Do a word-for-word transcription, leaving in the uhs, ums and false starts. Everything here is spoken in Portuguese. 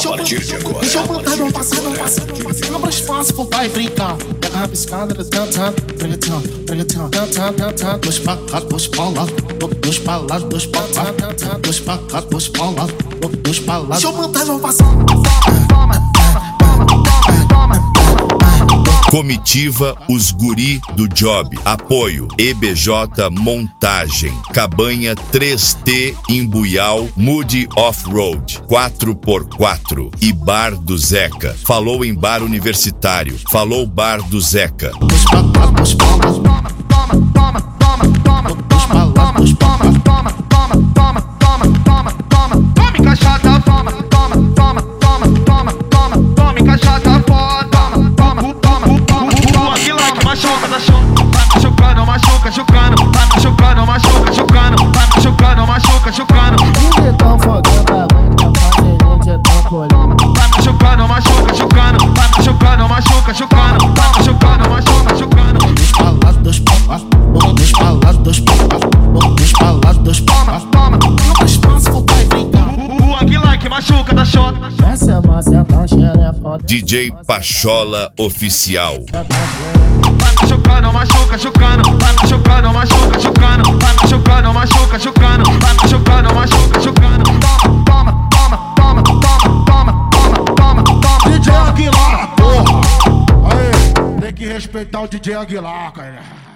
A partir de agora. Deixa eu botar, não passa, não passa, não passa. Não mais fácil, vou vai brincar. Pega a piscada, cantando, pregatão, pregatão, cantando, cantando. Dois pra cá, dois pra lá, dois pra lá, dois pra cá, cantando. Dois pra cá, dois pra lá, dois pra lá. Deixa eu botar, não passa. Comitiva Os Guri do Job. Apoio E B J Montagem, Cabanha três T Imbuial, Moody Off-Road, quatro por quatro e Bar do Zeca. Falou em bar universitário, falou Bar do Zeca. Tome cachaça, toma, toma, toma, toma, toma, toma, tome cachaça foda. Machuca, tá machucando, machuca, chucando, tá machucando, machuca, chucando, tá machucando, machuca, chucando. Tão fogando, tá machucando, machuca, chucando, tá machucando, machuca, chucando, tá machucando, machuca, chucando. Dois pra lá, dois pra lá, dois pra lá, dois pra lá, dois pra lá, dois pra lá. Toma, não mais fácil, vou vai brincar. O Aguilar que machuca, da shot. essa é uma senta, cheira foda. D J Pachola Oficial. Tá machucando, machuca, chucando, tá machucando, machuca, chucando, tá machucando, machuca, chucando, tá machucando, machuca, chucando. Toma, toma, toma, toma, toma, toma, toma, toma. D J Aguilar, porra! Aê, tem que respeitar o D J Aguilar, cara.